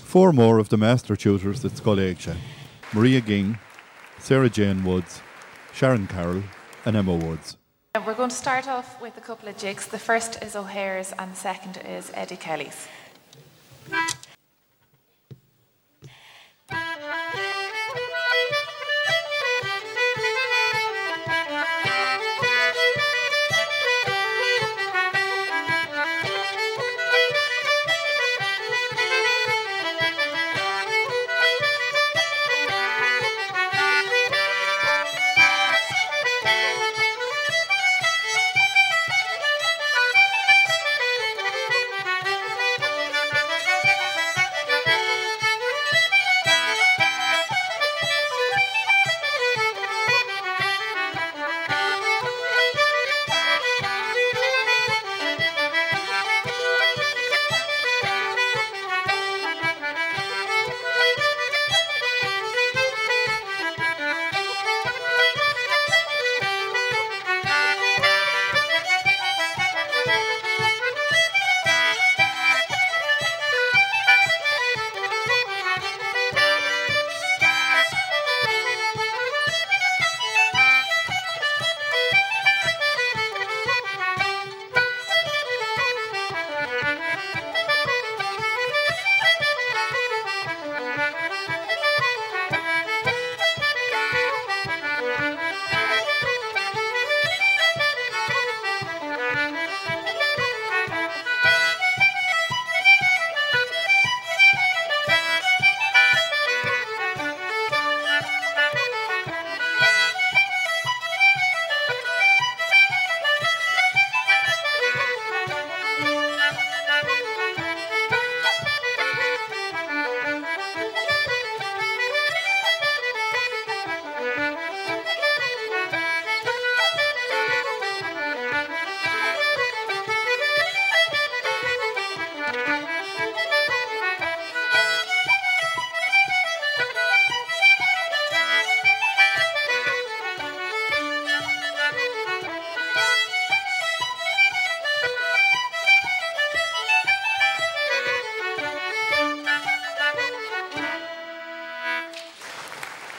Four more of the master tutors at Scoil Éigse: Maria Ging, Sarah Jane Woods, Sharon Carroll and Emma Woods. We're going to start off with a couple of jigs. The first is O'Hare's and the second is Eddie Kelly's.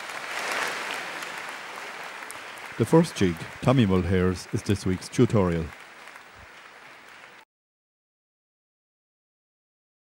The first jig, Tommy Mulhaire's, is this week's tutorial.